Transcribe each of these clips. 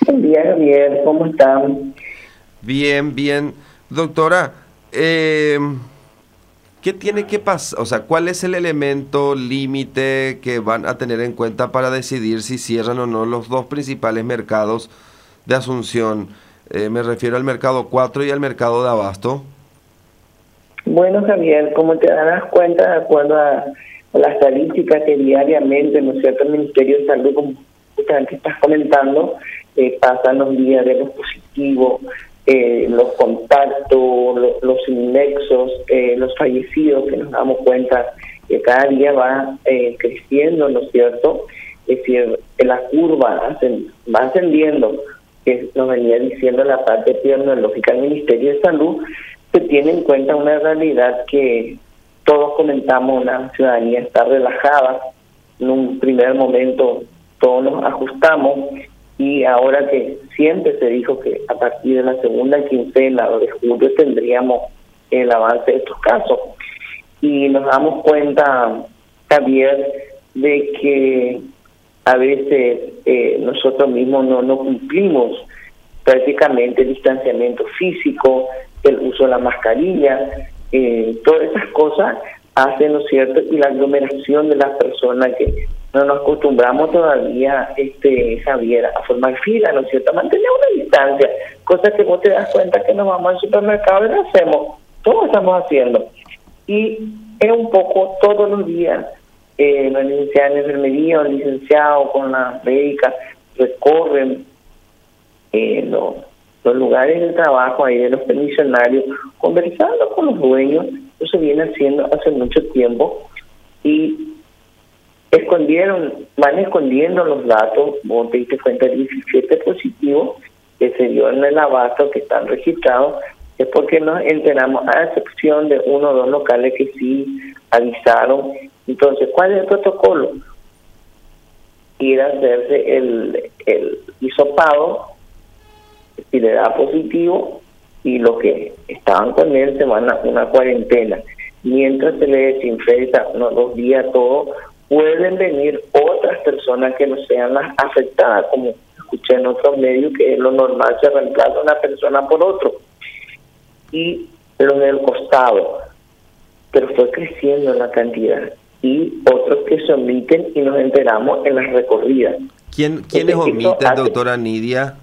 Buen día, Javier, ¿cómo están? Bien, bien. Doctora, ¿qué tiene que pasar? O sea, ¿cuál es el elemento límite que van a tener en cuenta para decidir si cierran o no los dos principales mercados de Asunción? Me refiero al mercado 4 y al mercado de Abasto. Bueno, Javier, como te darás cuenta, de acuerdo a las estadísticas que diariamente, ¿no es cierto?, el Ministerio de Salud, como justamente estás comentando, pasan los días de los positivos, los contactos, los inexos, los fallecidos, que nos damos cuenta que cada día va creciendo, ¿no es cierto? Es decir, la curva va ascendiendo, que nos venía diciendo la parte epidemiológica del Ministerio de Salud. Se tiene en cuenta una realidad que todos comentamos, una ciudadanía está relajada. En un primer momento todos nos ajustamos y ahora que siempre se dijo que a partir de la segunda quincena de julio tendríamos el avance de estos casos. Y nos damos cuenta, Javier, de que a veces nosotros mismos no cumplimos prácticamente el distanciamiento físico, el uso de la mascarilla, todas esas cosas hacen, ¿no es cierto?, y la aglomeración de las personas que no nos acostumbramos todavía, Javier, a formar fila, ¿no es cierto?, a mantener una distancia, cosa que vos te das cuenta que nos vamos al supermercado y lo hacemos, todos estamos haciendo. Y es un poco todos los días, la licenciada en enfermería o el licenciado con la médica recorren los lugares de trabajo ahí de los pensionarios, conversando con los dueños. Eso viene haciendo hace mucho tiempo y van escondiendo los datos. Vos te diste cuenta de 17 positivos que se dio en el abasto que están registrados, es porque nos enteramos, a excepción de uno o dos locales que sí avisaron. Entonces, ¿cuál es el protocolo? Ir a hacerse el hisopado, si le da positivo, y los que estaban con él se van a una cuarentena. Mientras se le desinfecta unos 2 días todo, pueden venir otras personas que no sean las afectadas, como escuché en otros medios, que es lo normal, se reemplaza una persona por otro. Y los del costado, pero fue creciendo la cantidad. Y otros que se omiten y nos enteramos en las recorridas. ¿Quiénes omiten, doctora Nidia?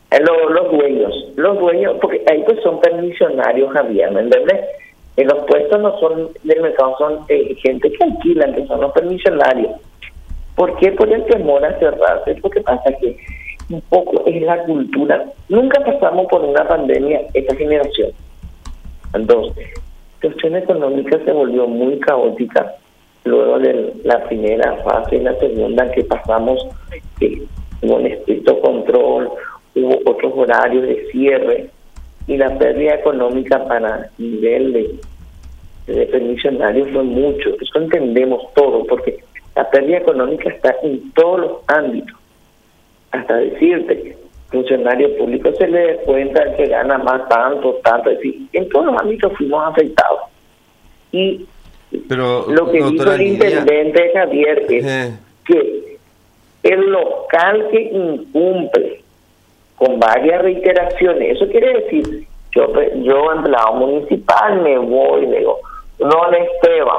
Los dueños, porque ahí pues son permisionarios, Javier, ¿me entiendes? Los puestos no son del mercado, son gente que alquilan, que son los permisionarios. ¿Por qué? Por el temor a cerrarse. Porque pasa que un poco es la cultura. Nunca pasamos por una pandemia esta generación. Entonces, la situación económica se volvió muy caótica luego de la primera fase y la segunda, que pasamos hubo un estricto control, hubo otros horarios de cierre y la pérdida económica para nivel de permisionarios fue mucho. Eso entendemos todo, porque la pérdida económica está en todos los ámbitos. Hasta decirte, funcionario público se le da cuenta que gana más tanto, es decir, en todos los ámbitos fuimos afectados. Y pero, lo que dijo el intendente Javier es que el local que incumple con varias reiteraciones, eso quiere decir, yo empleado municipal me voy y le digo, don Esteban,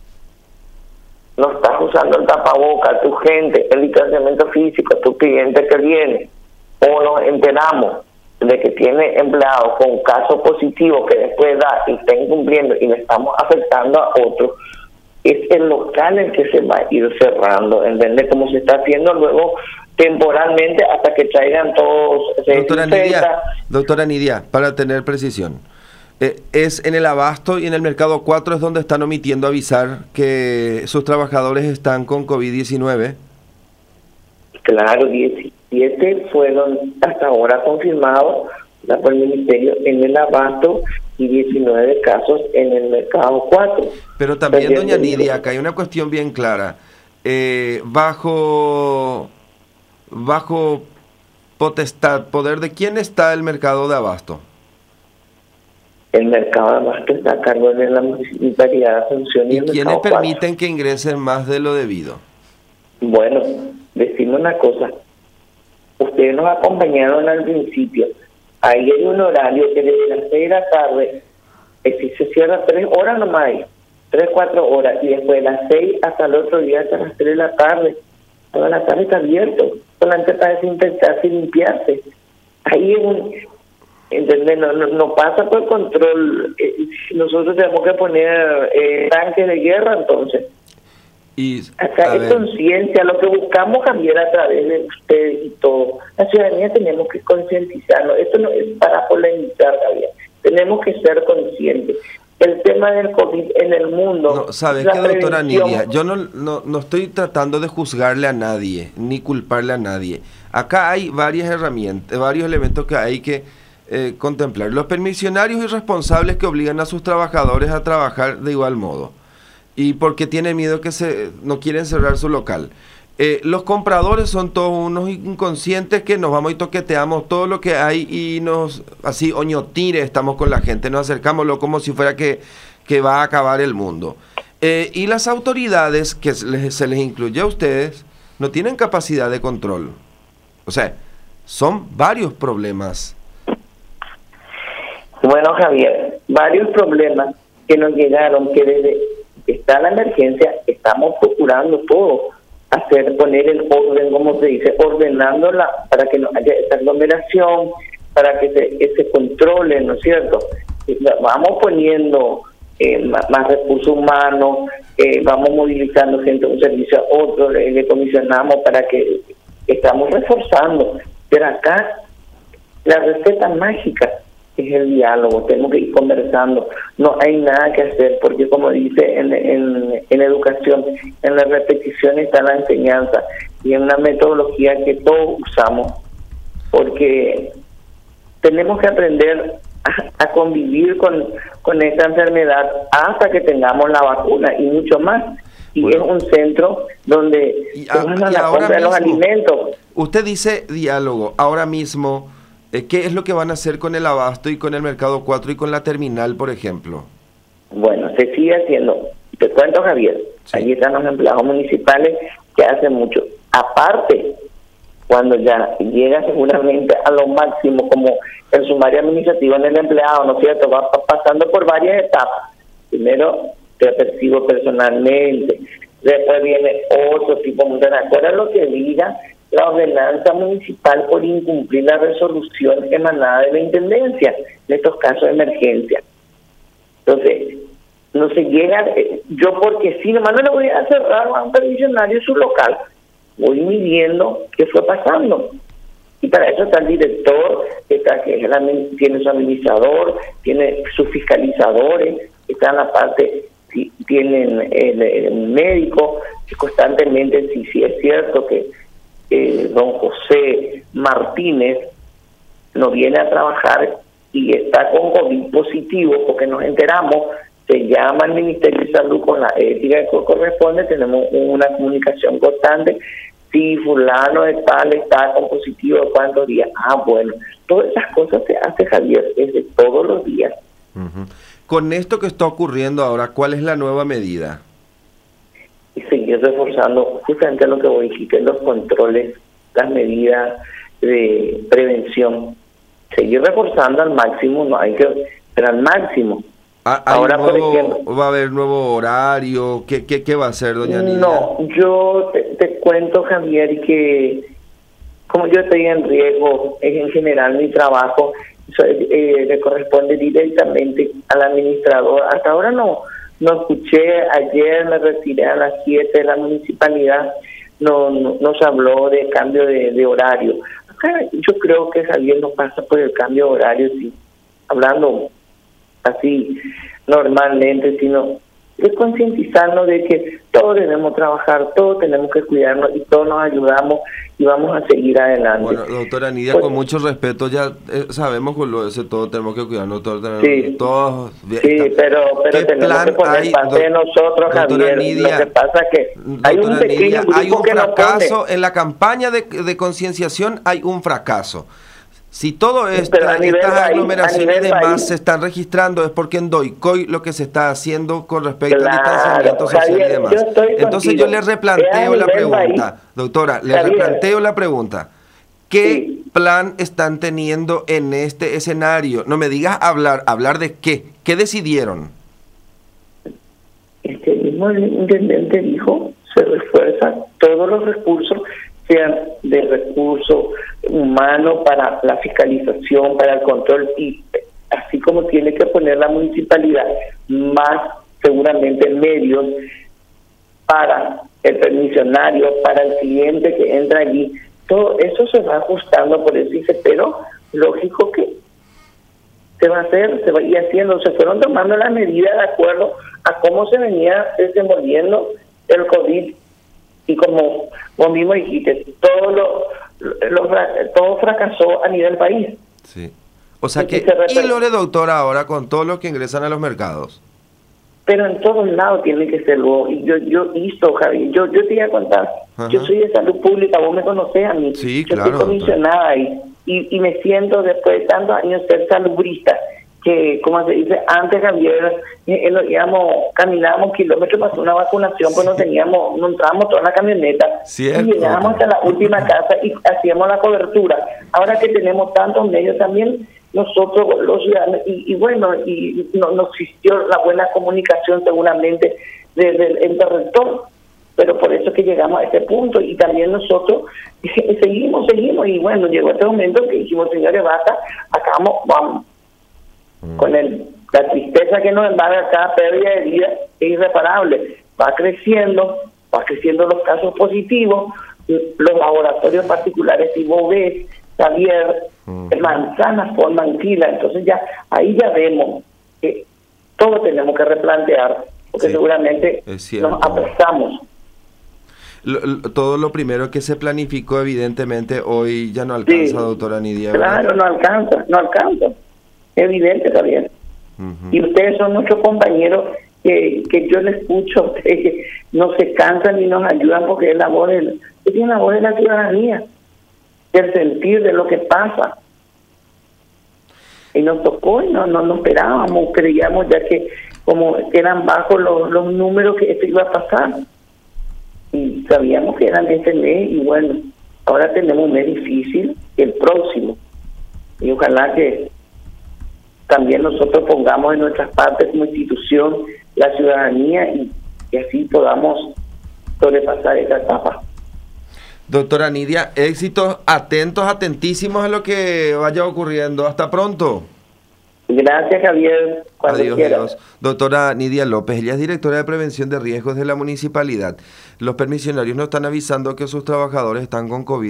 no estás usando el tapaboca, tu gente, el distanciamiento físico, tu cliente que viene, o nos enteramos de que tiene empleados con casos positivos que después da y está incumpliendo y le estamos afectando a otros, es el local el que se va a ir cerrando, ¿entiendes? Como se está haciendo luego temporalmente hasta que traigan todos. Doctora Nidia, para tener precisión, es en el abasto y en el mercado 4 es donde están omitiendo avisar que sus trabajadores están con COVID-19. Claro, 17 fueron hasta ahora confirmados por el Ministerio en el abasto y 19 casos en el mercado 4. Pero también, doña Nidia, acá hay una cuestión bien clara. Bajo potestad, poder de quién está el mercado de abasto. El mercado de abasto está a cargo de la Municipalidad de Asunción. ¿Y quiénes permiten que ingresen más de lo debido? Bueno, decimos una cosa. Ustedes nos acompañaron al principio. Ahí hay un horario que desde las 6 de la tarde, si se cierra 3 horas nomás, 3, 4 horas, y después de las 6 hasta el otro día, hasta las 3 de la tarde, toda la tarde está abierto, solamente para desinfectarse y limpiarse. Ahí es ¿entendés? No pasa por control. Nosotros tenemos que poner tanques de guerra, entonces. Y, acá es conciencia, lo que buscamos cambiar a través de ustedes y todo. La ciudadanía tenemos que concientizarnos. Esto no es para polemizar, Javier. Tenemos que ser conscientes. El tema del COVID en el mundo... No, ¿sabes qué, doctora Nidia? Yo no estoy tratando de juzgarle a nadie, ni culparle a nadie. Acá hay varias herramientas, varios elementos que hay que contemplar. Los permisionarios irresponsables que obligan a sus trabajadores a trabajar de igual modo. Y porque tienen miedo que no quieren cerrar su local. Los compradores son todos unos inconscientes que nos vamos y toqueteamos todo lo que hay y así oñotire estamos con la gente, nos acercámoslo como si fuera que va a acabar el mundo. Y las autoridades, que se les incluye a ustedes, no tienen capacidad de control. O sea, son varios problemas. Bueno, Javier, varios problemas que nos llegaron, que desde que está la emergencia estamos procurando todo, poner el orden, como se dice, ordenándola para que no haya esa aglomeración, para que se controle, ¿no es cierto? Vamos poniendo más recursos humanos, vamos movilizando gente de un servicio a otro, le comisionamos para que estamos reforzando. Pero acá la receta mágica es el diálogo, tenemos que ir conversando, no hay nada que hacer, porque como dice en educación, en la repetición está la enseñanza, y en una metodología que todos usamos, porque tenemos que aprender a convivir con esta enfermedad hasta que tengamos la vacuna y mucho más. Y bueno, es un centro donde la compra de los alimentos. Usted dice diálogo, ahora mismo... ¿Qué es lo que van a hacer con el abasto y con el Mercado 4 y con la terminal, por ejemplo? Bueno, se sigue haciendo. Te cuento, Javier, sí. Allí están los empleados municipales que hacen mucho. Aparte, cuando ya llega seguramente a lo máximo, como el sumario administrativo en el empleado, ¿no es cierto? Va pasando por varias etapas. Primero, te percibo personalmente. Después viene otro tipo de... ¿Recuerda lo que diga la ordenanza municipal por incumplir la resolución emanada de la Intendencia en estos casos de emergencia? Entonces, no se llega, yo porque sí, nomás no le voy a cerrar a un permisionario su local, voy midiendo qué fue pasando. Y para eso está el director, que tiene su administrador, tiene sus fiscalizadores, está en la parte, tienen el médico, que constantemente, si es cierto que don José Martínez no viene a trabajar y está con COVID positivo, porque nos enteramos, se llama al Ministerio de Salud con la ética que corresponde, tenemos una comunicación constante, si fulano de tal está con positivo, ¿cuántos días? Bueno, todas esas cosas se hace, Javier, desde todos los días. Con esto que está ocurriendo ahora, ¿cuál es la nueva medida? Y seguir reforzando justamente lo que voy a decir, los controles, las medidas de prevención, seguir reforzando al máximo, no hay que, pero al máximo. Ahora, por ejemplo, ¿va a haber nuevo horario? ¿Qué va a hacer, doña Nidia? No, yo te cuento, Javier, que como yo estoy en riesgo, es en general mi trabajo, le corresponde directamente al administrador. Hasta ahora no escuché, ayer me retiré a las 7 de la municipalidad, nos habló de cambio de horario. Acá yo creo que Javier no pasa por el cambio de horario, sí, hablando así normalmente, sino de concientizarnos de que todos debemos trabajar, todos tenemos que cuidarnos y todos nos ayudamos y vamos a seguir adelante. Bueno, doctora Nidia, con mucho respeto, ya sabemos con lo ese todo tenemos que cuidarnos, todos pero tenemos que poner parte de nosotros, Javier. Nidia, lo que pasa es que hay un pequeño grupo hay un que fracaso en la campaña de concienciación, hay un fracaso. Si todo esto, estas aglomeraciones y demás se están registrando, es porque en Doicoy lo que se está haciendo con respecto al distanciamiento social y demás. Entonces yo le replanteo la pregunta, doctora, le replanteo la pregunta. ¿Qué Sí. plan están teniendo en este escenario? No me digas hablar de qué. ¿Qué decidieron? Este mismo intendente dijo, se refuerza todos los recursos, sean de recurso humano para la fiscalización, para el control, y así como tiene que poner la municipalidad más seguramente medios para el permisionario, para el cliente que entra allí. Todo eso se va ajustando, por eso dice, pero lógico que se va a hacer, se va a ir haciendo, se fueron tomando las medidas de acuerdo a cómo se venía desenvolviendo el COVID, y como vos mismo dijiste, todo fracasó a nivel país. Sí. O sea Y que, y lo de doctora ahora con todos los que ingresan a los mercados. Pero en todos lados tiene que ser luego. Y yo hizo, Javi, yo te iba a contar, Ajá. yo soy de salud pública, vos me conocés a mí, Sí, yo claro, estoy comisionada ahí, y me siento después de tantos años ser salubrista, que como se dice, antes Javier, caminábamos kilómetros para hacer una vacunación, pues no entrábamos toda la camioneta, Cierto. y llegábamos hasta la última casa y hacíamos la cobertura. Ahora que tenemos tantos medios también, nosotros los ciudadanos, y no existió la buena comunicación seguramente desde el ente rector, pero por eso es que llegamos a este punto, y también nosotros seguimos, y bueno, llegó este momento que dijimos, señores, basta, acá vamos, con la tristeza que nos embarga cada pérdida de vida es irreparable, va creciendo los casos positivos, los laboratorios particulares, si vos ves, Javier, manzanas forman fila, entonces ahí ya vemos que todo tenemos que replantear, porque Sí, seguramente nos apresamos. Todo lo primero que se planificó, evidentemente, hoy ya no alcanza, Sí, doctora Nidia, ¿verdad? claro, no alcanza, evidente también. Y ustedes son nuestros compañeros que yo les escucho a ustedes, que no se cansan ni nos ayudan, porque es la voz de la ciudadanía, del sentir de lo que pasa. Y nos tocó, y no esperábamos, creíamos ya que como eran bajos los números, que esto iba a pasar, y sabíamos que eran de este mes, y bueno, ahora tenemos un mes difícil, el próximo, y ojalá que también nosotros pongamos en nuestras partes como institución la ciudadanía, y así podamos sobrepasar esta etapa. Doctora Nidia, éxitos, atentísimos a lo que vaya ocurriendo. Hasta pronto. Gracias, Javier. Adiós, Dios. Doctora Nidia López, ella es directora de prevención de riesgos de la municipalidad. Los permisionarios nos están avisando que sus trabajadores están con COVID.